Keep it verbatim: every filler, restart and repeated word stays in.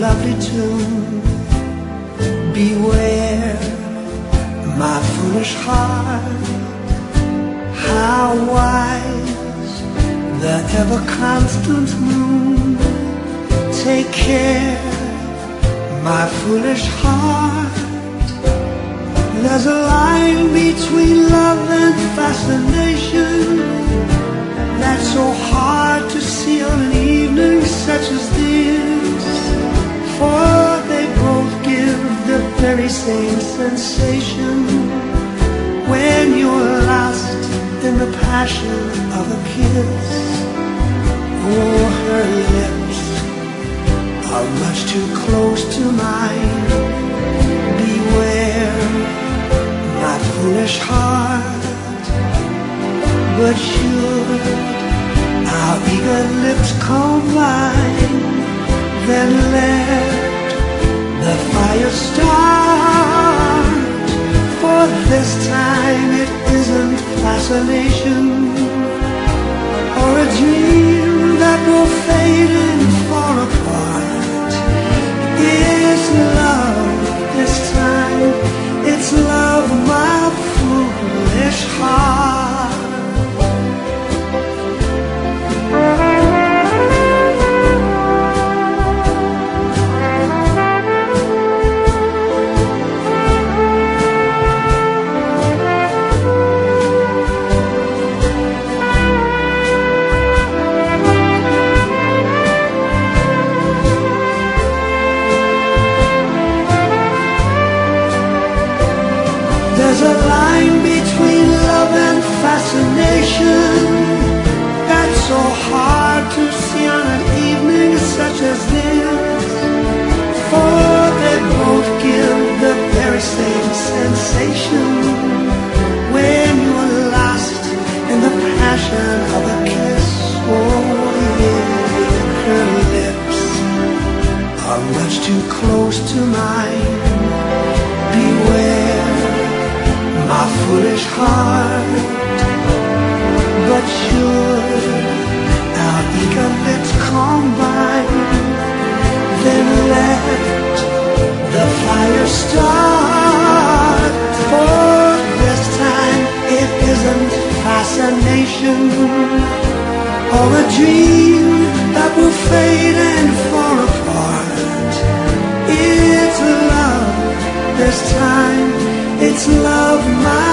lovely tune. Beware, my foolish heart, how wise the ever-constant moon. Take care, my foolish heart. There's a line between love and fascination that's so hard to see on an evening such as this. For they both give the very same sensation when you're lost in the passion of a kiss. Oh, her lips are much too close to mine. Beware, my foolish heart. But should our eager lips combine, then let the fire start. For this time it isn't fascination or a dream that will fade and fall apart. It's love this time, it's love, my foolish heart. There's a line between love and fascination that's so hard to see on an evening such as this. For they both give the very same sensation when you're lost in the passion of a kiss. Oh yeah, her lips are much too close to mine. Beware, my foolish heart. But should our eager lips combine, then let the fire start. For this time it isn't fascination or a dream that will fade and fall apart. It's love this time, it's love, my